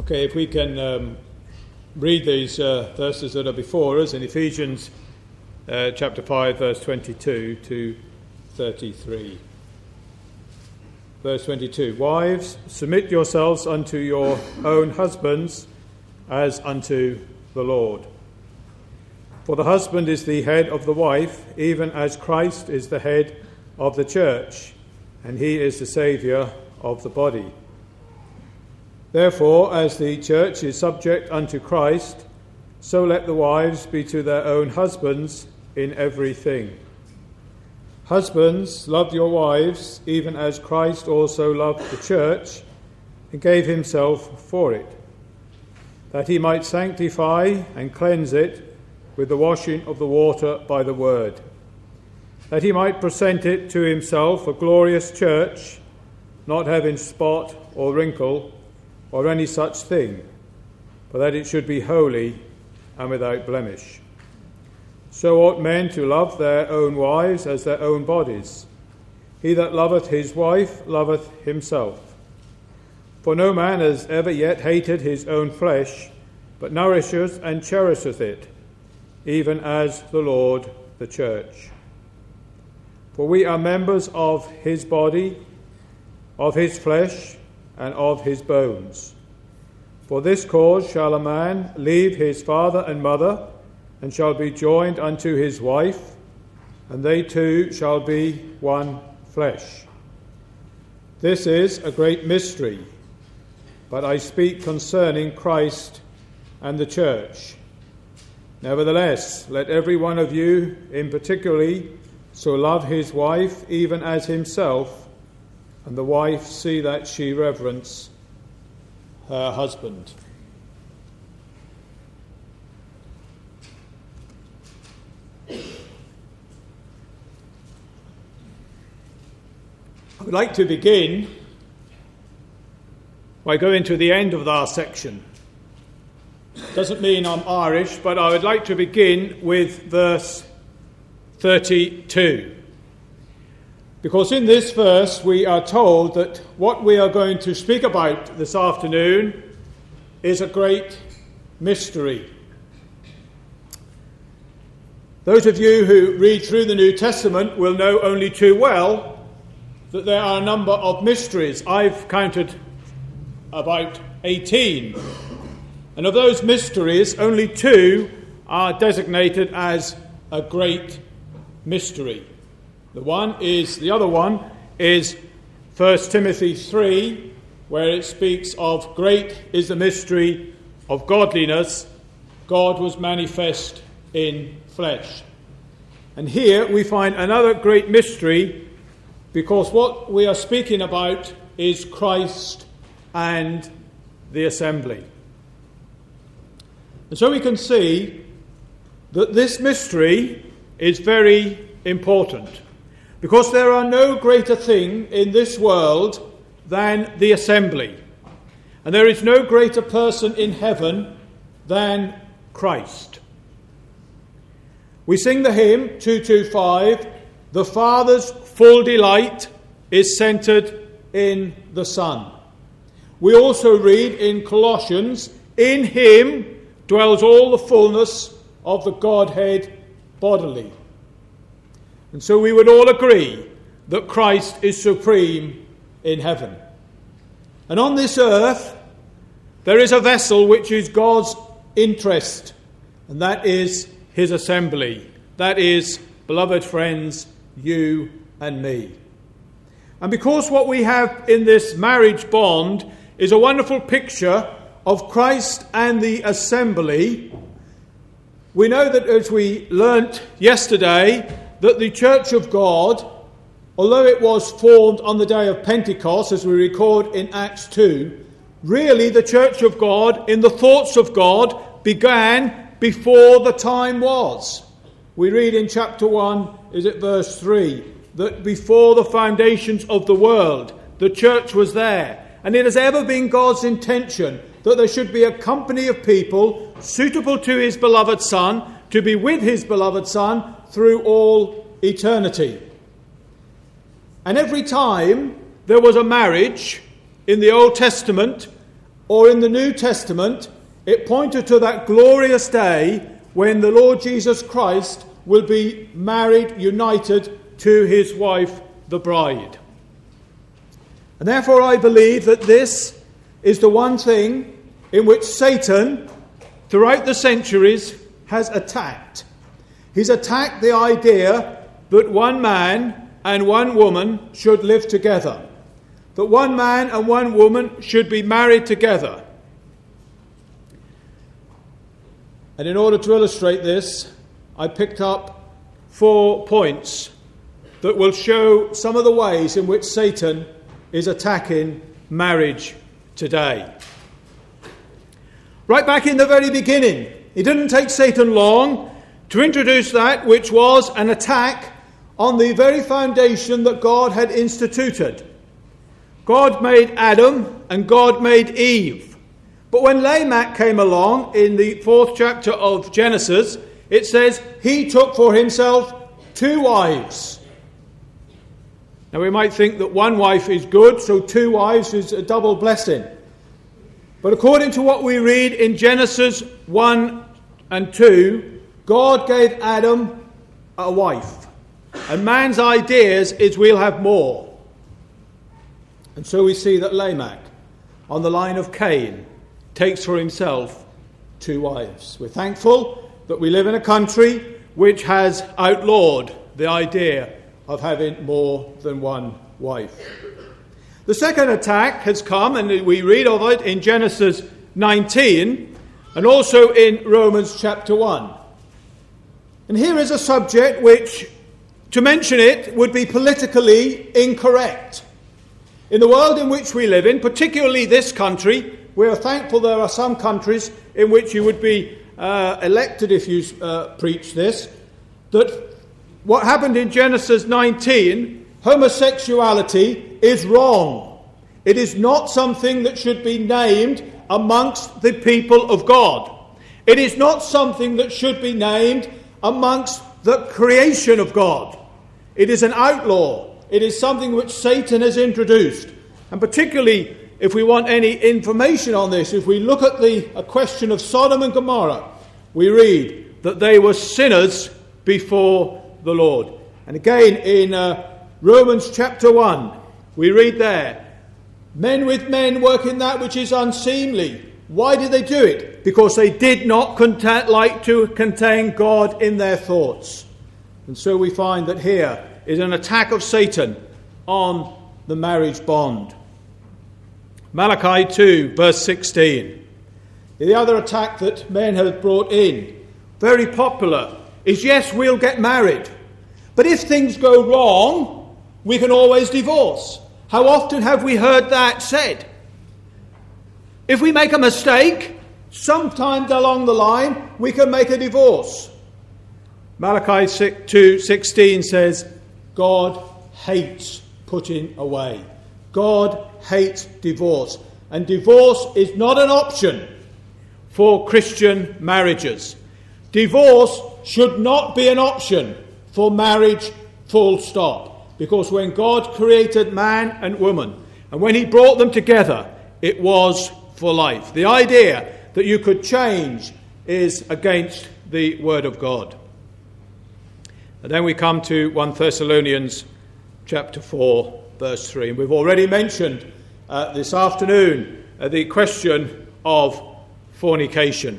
Okay, if we can read these verses that are before us in Ephesians chapter 5, verse 22 to 33. Verse 22, Wives, submit yourselves unto your own husbands as unto the Lord. For the husband is the head of the wife, even as Christ is the head of the church, and he is the Saviour of the body. Therefore, as the church is subject unto Christ, so let the wives be to their own husbands in everything. Husbands, love your wives, even as Christ also loved the church and gave himself for it, that he might sanctify and cleanse it with the washing of the water by the word, that he might present it to himself a glorious church, not having spot or wrinkle or any such thing, but that it should be holy and without blemish. So ought men to love their own wives as their own bodies. He that loveth his wife loveth himself. For no man has ever yet hated his own flesh, but nourisheth and cherisheth it, even as the Lord the church. For we are members of his body, of his flesh, and of his bones. For this cause shall a man leave his father and mother, and shall be joined unto his wife, and they two shall be one flesh. This is a great mystery, but I speak concerning Christ and the church. Nevertheless, let every one of you in particularly so love his wife even as himself, and the wife see that she reverence her husband. I would like to begin by going to the end of our section. Doesn't mean I'm Irish, but I would like to begin with verse 32. Because in this verse we are told that what we are going to speak about this afternoon is a great mystery. Those of you who read through the New Testament will know only too well that there are a number of mysteries. I've counted about 18. And of those mysteries, only 2 are designated as a great mystery. The other one is 1 Timothy 3, where it speaks of great is the mystery of godliness. God was manifest in flesh. And here we find another great mystery, because what we are speaking about is Christ and the assembly. And so we can see that this mystery is very important, because there are no greater thing in this world than the assembly. And there is no greater person in heaven than Christ. We sing the hymn 225, the Father's full delight is centred in the Son. We also read in Colossians, in him dwells all the fullness of the Godhead bodily. And so we would all agree that Christ is supreme in heaven. And on this earth, there is a vessel which is God's interest, and that is his assembly. That is, beloved friends, you and me. And because what we have in this marriage bond is a wonderful picture of Christ and the assembly, we know that, as we learnt yesterday, that the Church of God, although it was formed on the day of Pentecost, as we record in Acts 2, really the Church of God, in the thoughts of God, began before the time was. We read in chapter 1, is it verse 3, that before the foundations of the world, the church was there. And it has ever been God's intention that there should be a company of people suitable to his beloved Son, to be with his beloved Son through all eternity. And every time there was a marriage in the Old Testament, or in the New Testament, it pointed to that glorious day when the Lord Jesus Christ will be married, united to his wife, the bride. And therefore I believe that this is the one thing in which Satan, throughout the centuries, has attacked. He's attacked the idea that one man and one woman should live together, that one man and one woman should be married together. And in order to illustrate this, I picked up 4 points that will show some of the ways in which Satan is attacking marriage today. Right back in the very beginning, it didn't take Satan long to introduce that which was an attack on the very foundation that God had instituted. God made Adam and God made Eve. But when Lamech came along in the 4th chapter of Genesis, it says he took for himself 2 wives. Now we might think that 1 wife is good, so 2 wives is a double blessing. But according to what we read in Genesis 1 and 2, God gave Adam a wife. And man's ideas is we'll have more. And so we see that Lamech, on the line of Cain, takes for himself 2 wives. We're thankful that we live in a country which has outlawed the idea of having more than 1 wife. The second attack has come, and we read of it in Genesis 19 and also in Romans chapter 1. And here is a subject which, to mention it, would be politically incorrect. In the world in which we live in, particularly this country, we are thankful there are some countries in which you would be elected if you preach this, that what happened in Genesis 19, homosexuality is wrong. It is not something that should be named amongst the people of God. It is not something that should be named amongst the creation of God. It is an outlaw. It is something which Satan has introduced. And particularly, if we want any information on this, if we look at a question of Sodom and Gomorrah, we read that they were sinners before the Lord. And again, in Romans chapter 1, we read there, men with men working that which is unseemly. Why did they do it? Because they did not like to contain God in their thoughts. And so we find that here is an attack of Satan on the marriage bond. Malachi 2, verse 16. The other attack that men have brought in, very popular, is yes, we'll get married. But if things go wrong, we can always divorce. How often have we heard that said? If we make a mistake, sometime along the line, we can make a divorce. Malachi 2:16 says, God hates putting away. God hates divorce. And divorce is not an option for Christian marriages. Divorce should not be an option for marriage, full stop. Because when God created man and woman, and when he brought them together, it was for life. The idea that you could change is against the Word of God. And then we come to 1 Thessalonians chapter 4, verse 3. And we've already mentioned this afternoon the question of fornication.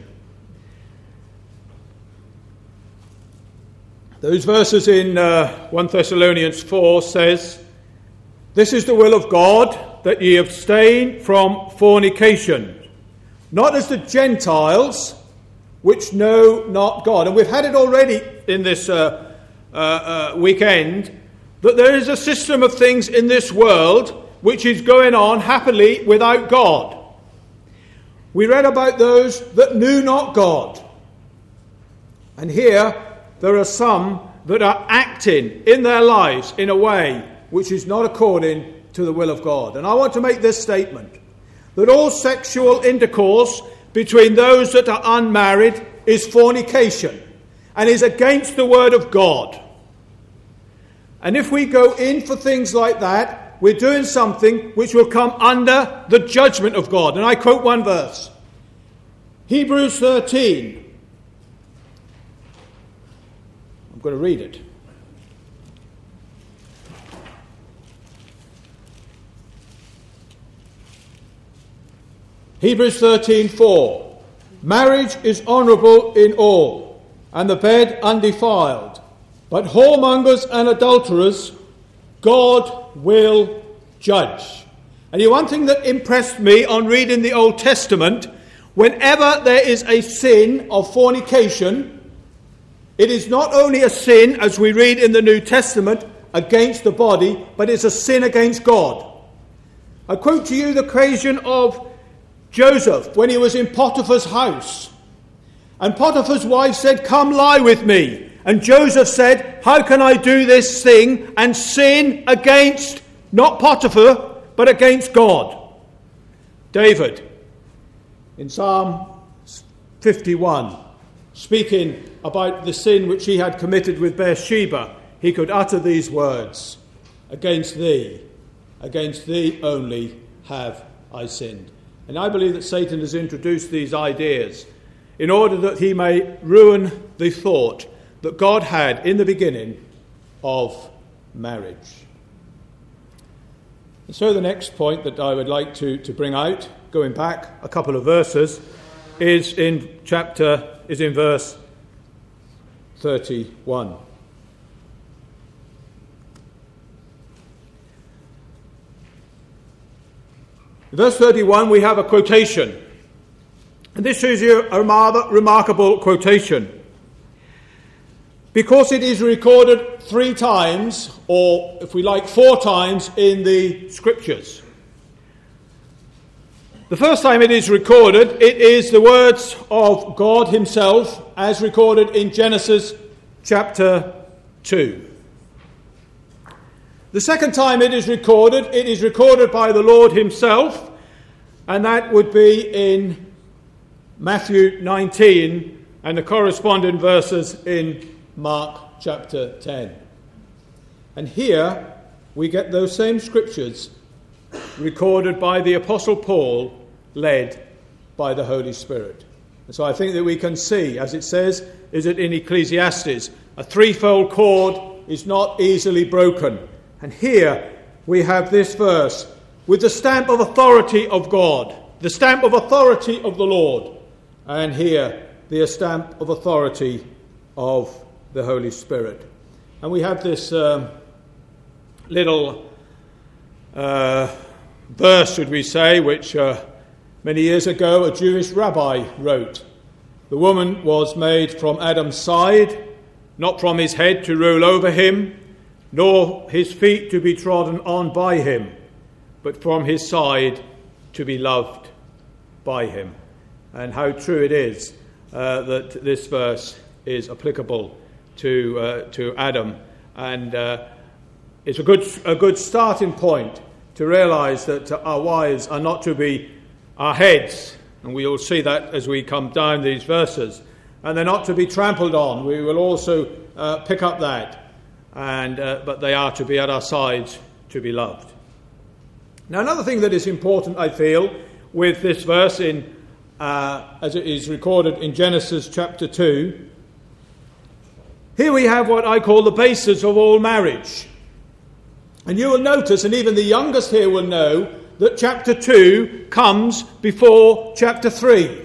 Those verses in 1 Thessalonians 4 says, this is the will of God, that ye abstain from fornication, not as the Gentiles, which know not God. And we've had it already in this weekend, that there is a system of things in this world which is going on happily without God. We read about those that knew not God. And here there are some that are acting in their lives in a way which is not according to the will of God. And I want to make this statement, that all sexual intercourse between those that are unmarried is fornication and is against the word of God. And if we go in for things like that, we're doing something which will come under the judgment of God. And I quote one verse. Hebrews 13. I'm going to read it. Hebrews 13:4. Marriage is honourable in all, and the bed undefiled. But whoremongers and adulterers God will judge. And one thing that impressed me on reading the Old Testament, whenever there is a sin of fornication, it is not only a sin, as we read in the New Testament, against the body, but it's a sin against God. I quote to you the occasion of Joseph when he was in Potiphar's house. And Potiphar's wife said, "Come lie with me." And Joseph said, "How can I do this thing and sin against, not Potiphar, but against God?" David, in Psalm 51, speaking about the sin which he had committed with Bathsheba, he could utter these words, against thee only have I sinned." And I believe that Satan has introduced these ideas in order that he may ruin the thought that God had in the beginning of marriage. And so the next point that I would like to bring out, going back a couple of verses, is in verse 31. In verse 31 we have a quotation. And this is a rather remarkable quotation, because it is recorded 3 times, or if we like 4 times, in the Scriptures. The first time it is recorded, it is the words of God himself as recorded in Genesis chapter 2. The second time it is recorded by the Lord himself, and that would be in Matthew 19 and the corresponding verses in Mark chapter 10. And here we get those same scriptures recorded by the Apostle Paul, led by the Holy Spirit. And so I think that we can see, as it says, is it in Ecclesiastes, a threefold cord is not easily broken. And here we have this verse with the stamp of authority of God, the stamp of authority of the Lord, and here the stamp of authority of the Holy Spirit. And we have this little verse, should we say, which many years ago a Jewish rabbi wrote. The woman was made from Adam's side, not from his head to rule over him, nor his feet to be trodden on by him, but from his side to be loved by him. And how true it is that this verse is applicable to Adam. And it's a good starting point to realise that our wives are not to be our heads, and we will see that as we come down these verses, and they're not to be trampled on. We will also pick up that. But they are to be at our sides to be loved. Now, another thing that is important, I feel, with this verse as it is recorded in Genesis chapter 2, here we have what I call the basis of all marriage. And you will notice, and even the youngest here will know, that chapter 2 comes before chapter 3.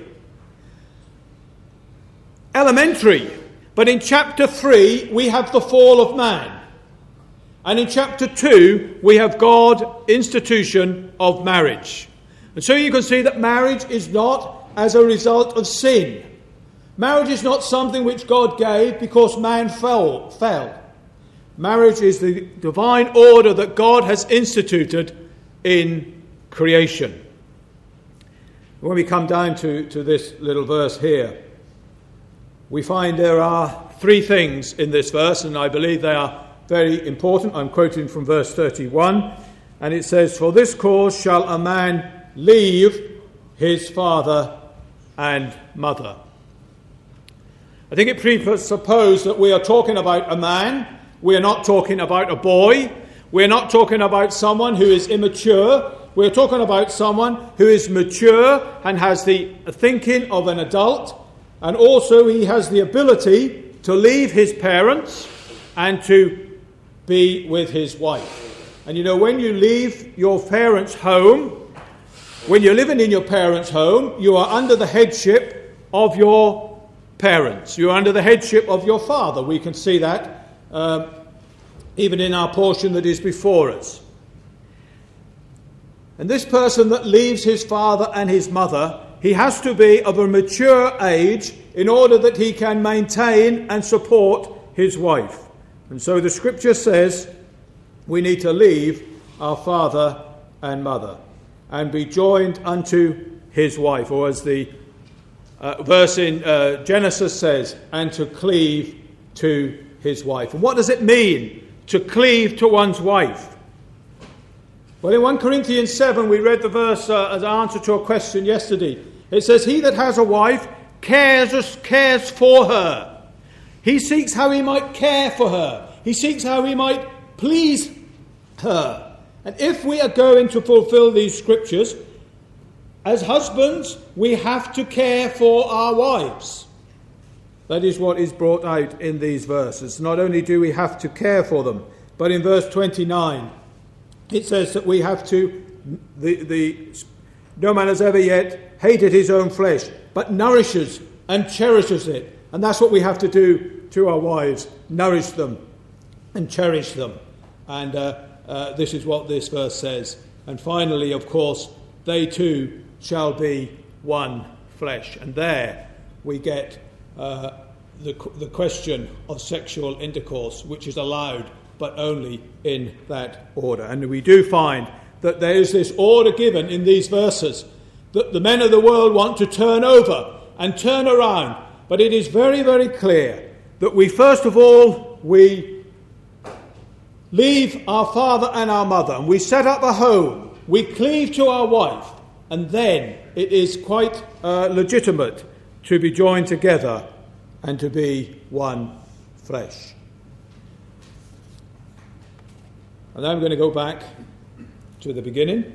Elementary. But in chapter 3, we have the fall of man. And in chapter 2, we have God's institution of marriage. And so you can see that marriage is not as a result of sin. Marriage is not something which God gave because man fell. Marriage is the divine order that God has instituted in creation. When we come down to this little verse here, we find there are 3 things in this verse, and I believe they are very important. I'm quoting from verse 31, and it says, "For this cause shall a man leave his father and mother." I think it presupposes that we are talking about a man. We are not talking about a boy. We're not talking about someone who is immature. We're talking about someone who is mature and has the thinking of an adult, and also he has the ability to leave his parents and to be with his wife. And you know, when you leave your parents' home, when you're living in your parents' home, you are under the headship of your parents. You're under the headship of your father. We can see that even in our portion that is before us. And this person that leaves his father and his mother, he has to be of a mature age in order that he can maintain and support his wife. And so the scripture says we need to leave our father and mother and be joined unto his wife, or as the verse in Genesis says, and to cleave to his wife. And what does it mean to cleave to one's wife? Well, in 1 Corinthians 7, we read the verse as an answer to a question yesterday. It says, he that has a wife cares for her. He seeks how he might care for her. He seeks how he might please her. And if we are going to fulfill these scriptures, as husbands, we have to care for our wives. That is what is brought out in these verses. Not only do we have to care for them, but in verse 29, it says that we have to, no man has ever yet hated his own flesh, but nourishes and cherishes it. And that's what we have to do to our wives, nourish them and cherish them. And this is what this verse says. And finally, of course, they too shall be one flesh. And there we get the question of sexual intercourse, which is allowed, but only in that order. And we do find that there is this order given in these verses that the men of the world want to turn over and turn around. But it is very, very clear that we, first of all, we leave our father and our mother, and we set up a home. We cleave to our wife, and then it is quite legitimate to be joined together and to be one flesh. And I'm going to go back to the beginning.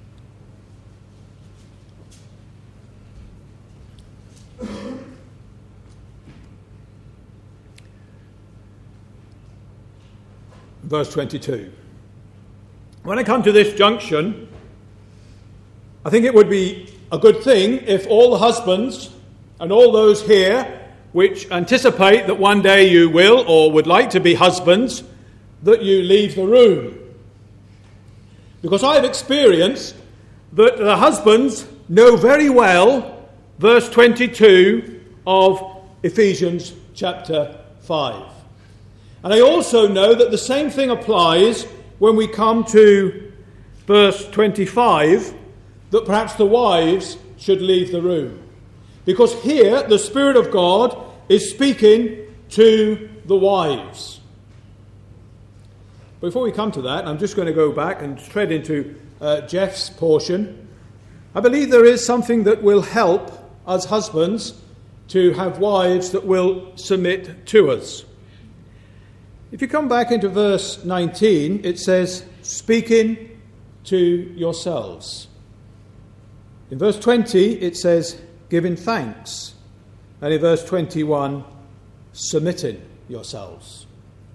Verse 22. When I come to this junction, I think it would be a good thing if all the husbands and all those here which anticipate that one day you will or would like to be husbands, that you leave the room. Because I have experienced that the husbands know very well verse 22 of Ephesians chapter 5. And I also know that the same thing applies when we come to verse 25, that perhaps the wives should leave the room. Because here the Spirit of God is speaking to the wives. Before we come to that, I'm just going to go back and tread into Jeff's portion. I believe there is something that will help us husbands to have wives that will submit to us. If you come back into verse 19, it says, speaking to yourselves. In verse 20, it says, giving thanks. And in verse 21, submitting yourselves.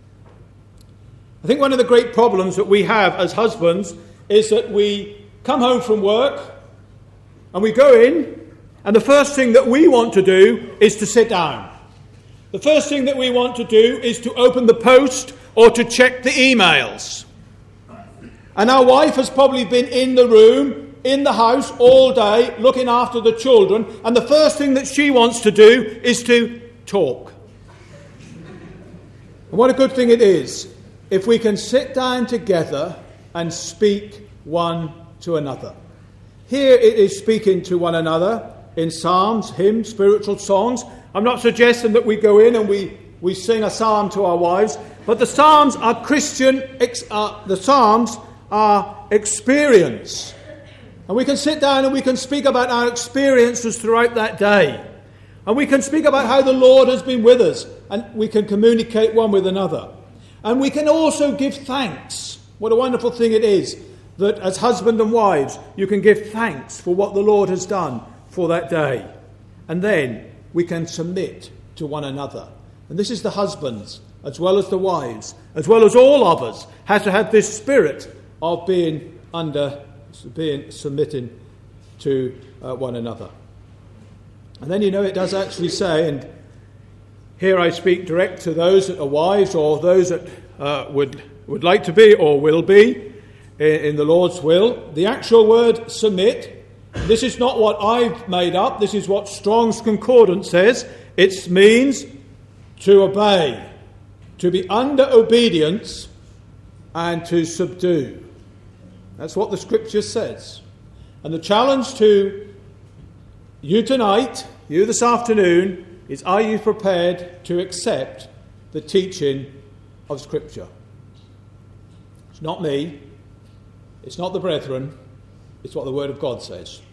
I think one of the great problems that we have as husbands is that we come home from work and we go in, and the first thing that we want to do is to sit down. The first thing that we want to do is to open the post or to check the emails. And our wife has probably been in the room, in the house all day, looking after the children, and the first thing that she wants to do is to talk. And what a good thing it is if we can sit down together and speak one to another. Here it is speaking to one another in psalms, hymns, spiritual songs. I'm not suggesting that we go in and we sing a psalm to our wives, but the psalms are the psalms are experience. And we can sit down and we can speak about our experiences throughout that day. And we can speak about how the Lord has been with us, and we can communicate one with another. And we can also give thanks. What a wonderful thing it is that as husband and wives you can give thanks for what the Lord has done for that day. And then we can submit to one another. And this is the husbands, as well as the wives, as well as all of us, has to have this spirit of being submitting to one another. And then it does actually say, and here I speak direct to those that are wives or those that would like to be or will be in the Lord's will. The actual word submit, this is not what I've made up, this is what Strong's Concordance says. It means to obey, to be under obedience, and to subdue. That's what the Scripture says. And the challenge to you tonight, you this afternoon, is are you prepared to accept the teaching of Scripture? It's not me, it's not the brethren, it's what the Word of God says.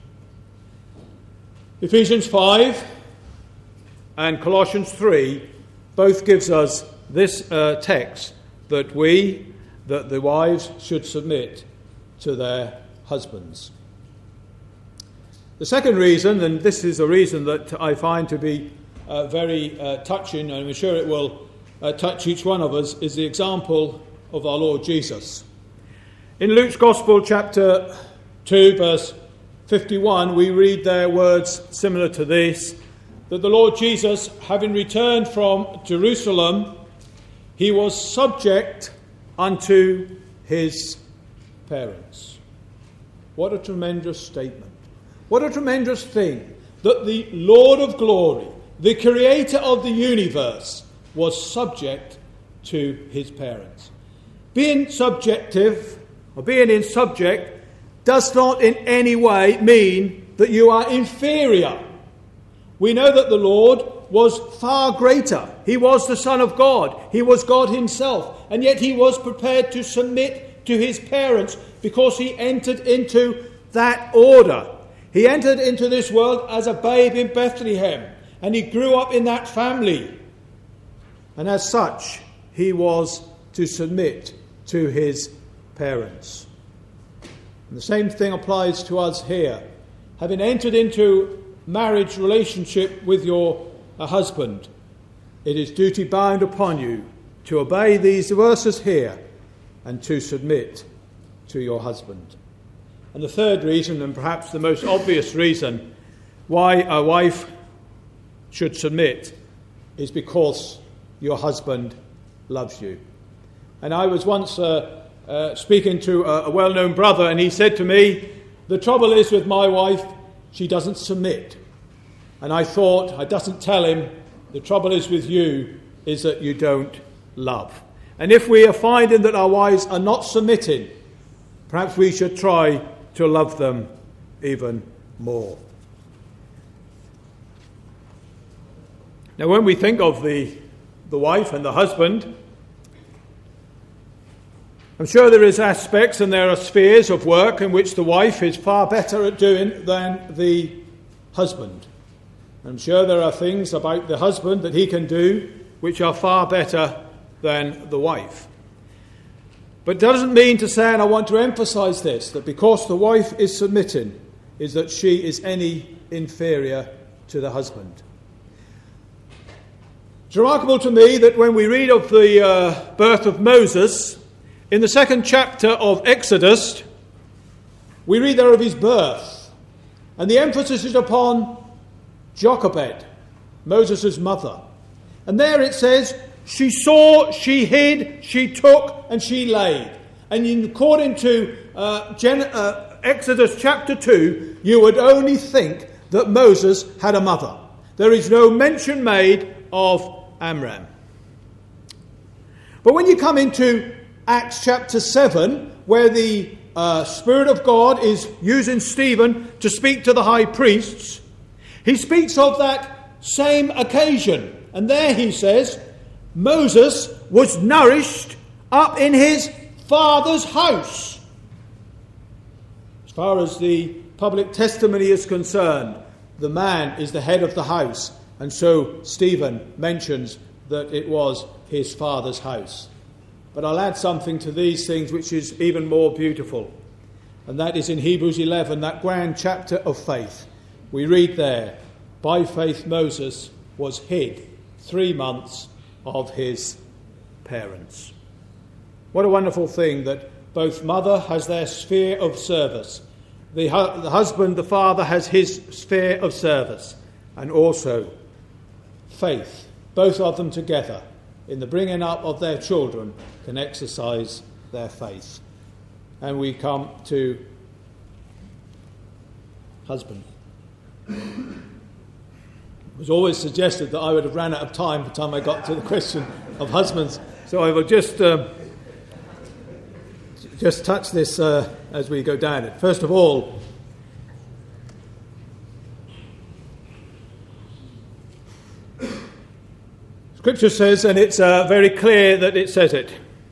Ephesians 5 and Colossians 3 both gives us this text that the wives should submit to their husbands. The second reason, and this is a reason that I find to be very touching, and I'm sure it will touch each one of us, is the example of our Lord Jesus. In Luke's Gospel, chapter 2, verse 51, we read there words similar to this, that the Lord Jesus, having returned from Jerusalem, he was subject unto his parents. What a tremendous statement. What a tremendous thing that the Lord of glory, the creator of the universe, was subject to his parents. Being subjective, or being in subject, does not in any way mean that you are inferior. We know that the Lord was far greater. He was the Son of God. He was God himself. And yet he was prepared to submit to his parents because he entered into that order. He entered into this world as a babe in Bethlehem, and he grew up in that family. And as such, he was to submit to his parents. And the same thing applies to us here. Having entered into marriage relationship with your husband, it is duty bound upon you to obey these verses here and to submit to your husband. And the third reason, and perhaps the most obvious reason why a wife should submit, is because your husband loves you. And I was once speaking to a well-known brother, and he said to me, the trouble is with my wife, she doesn't submit. And I thought, I doesn't tell him, the trouble is with you, is that you don't love. And if we are finding that our wives are not submitting, perhaps we should try to love them even more. Now, when we think of the wife and the husband, I'm sure there is aspects and there are spheres of work in which the wife is far better at doing than the husband. I'm sure there are things about the husband that he can do which are far better than the wife. But it doesn't mean to say, and I want to emphasize this, that because the wife is submitting, is that she is any inferior to the husband. It's remarkable to me that when we read of the birth of Moses, in the second chapter of Exodus, we read there of his birth. And the emphasis is upon Jochebed, Moses' mother. And there it says, she saw, she hid, she took, and she laid. And according to Exodus chapter 2, you would only think that Moses had a mother. There is no mention made of Amram. But when you come into Acts chapter 7, where the Spirit of God is using Stephen to speak to the high priests, he speaks of that same occasion. And there he says, Moses was nourished up in his father's house. As far as the public testimony is concerned, the man is the head of the house. And so Stephen mentions that it was his father's house. But I'll add something to these things which is even more beautiful. And that is in Hebrews 11, that grand chapter of faith. We read there, by faith Moses was hid 3 months of his parents. What a wonderful thing that both mother has their sphere of service. The husband, the father, has his sphere of service. And also faith, both of them together, in the bringing up of their children, can exercise their faith. And we come to husband. It was always suggested that I would have ran out of time by the time I got to the question of husbands. So I will just touch this as we go down it. First of all, Scripture says, and it's very clear that it says it,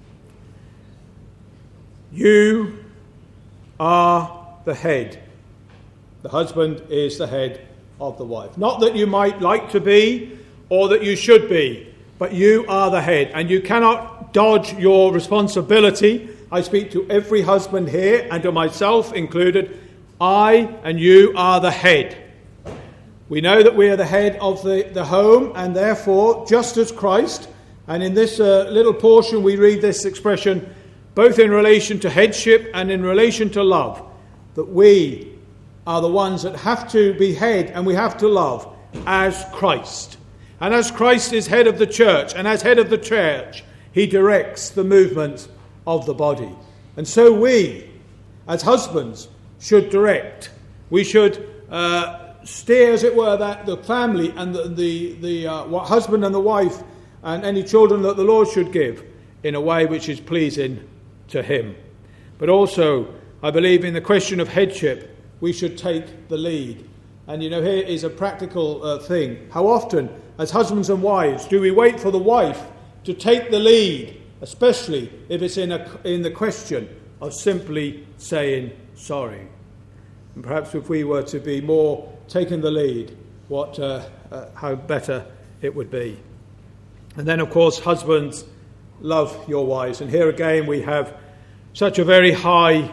you are the head. The husband is the head of the wife. Not that you might like to be or that you should be, but you are the head, and you cannot dodge your responsibility. I speak to every husband here and to myself included. I and you are the head. We know that we are the head of the home, and therefore, just as Christ, and in this little portion we read this expression, both in relation to headship and in relation to love, that we are the ones that have to be head and we have to love as Christ. And as Christ is head of the church, and as head of the church, he directs the movement of the body. And so we, as husbands, should direct. We should steer, as it were, that the family and the husband and the wife and any children that the Lord should give in a way which is pleasing to him. But also, I believe in the question of headship, we should take the lead. And here is a practical thing. How often, as husbands and wives, do we wait for the wife to take the lead, especially if it's in the question of simply saying sorry? And perhaps if we were to be more taking the lead, how better it would be. And then, of course, husbands, love your wives. And here again we have such a very high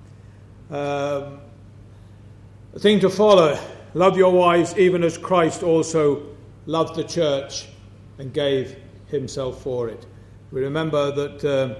thing to follow. Love your wives even as Christ also loved the church and gave himself for it. We remember that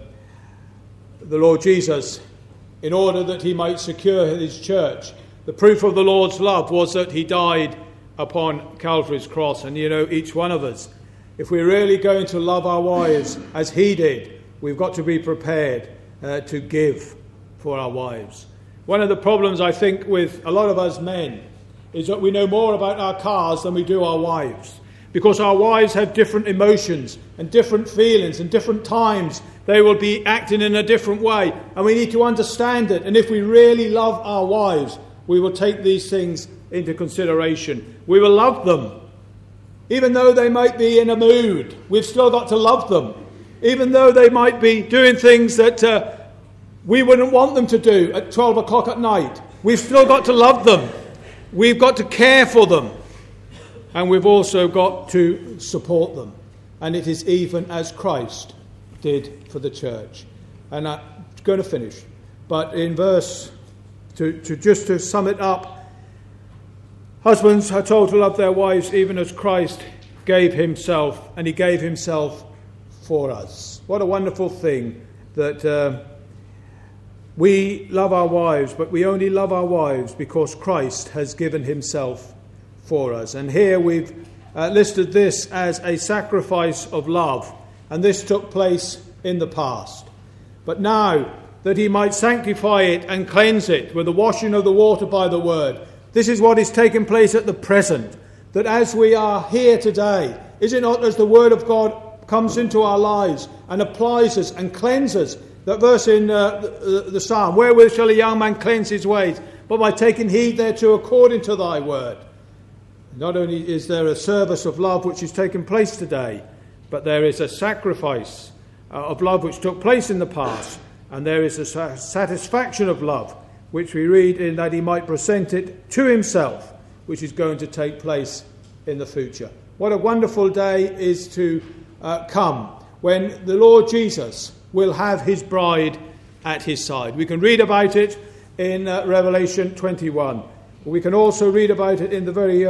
the Lord Jesus, in order that he might secure his church, the proof of the Lord's love was that he died upon Calvary's cross. And each one of us, if we're really going to love our wives as he did, we've got to be prepared to give for our wives. One of the problems, I think, with a lot of us men is that we know more about our cars than we do our wives. Because our wives have different emotions and different feelings, and different times they will be acting in a different way. And we need to understand it. And if we really love our wives, we will take these things into consideration. We will love them. Even though they might be in a mood, we've still got to love them. Even though they might be doing things that we wouldn't want them to do at 12 o'clock at night, we've still got to love them. We've got to care for them. And we've also got to support them. And it is even as Christ did for the church. And I'm going to finish. But in verse, to sum it up, husbands are told to love their wives even as Christ gave himself, and he gave himself for us. What a wonderful thing that we love our wives, but we only love our wives because Christ has given himself for us. And here we've listed this as a sacrifice of love, and this took place in the past. But now that he might sanctify it and cleanse it with the washing of the water by the word, this is what is taking place at the present. That as we are here today, is it not as the word of God comes into our lives and applies us and cleanses? That verse in the psalm, wherewith shall a young man cleanse his ways? But by taking heed thereto according to thy word. Not only is there a service of love which is taking place today, but there is a sacrifice of love which took place in the past, and there is a satisfaction of love which we read in that he might present it to himself, which is going to take place in the future. What a wonderful day is to come, when the Lord Jesus will have his bride at his side. We can read about it in Revelation 21. We can also read about it in the very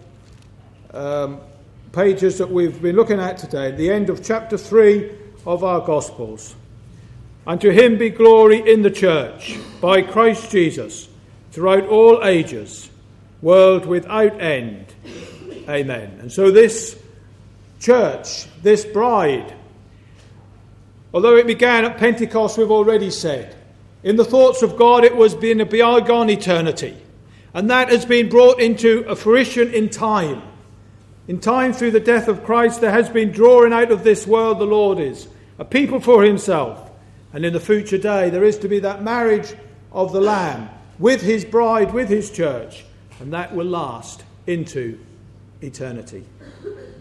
pages that we've been looking at today, at the end of chapter 3 of our Gospels. And to him be glory in the church, by Christ Jesus, throughout all ages, world without end. Amen. And so this church, this bride, although it began at Pentecost, we've already said, in the thoughts of God it was been a bygone eternity. And that has been brought into a fruition in time. In time, through the death of Christ, there has been drawing out of this world, the Lord is, a people for himself. And in the future day, there is to be that marriage of the Lamb with his bride, with his church. And that will last into eternity.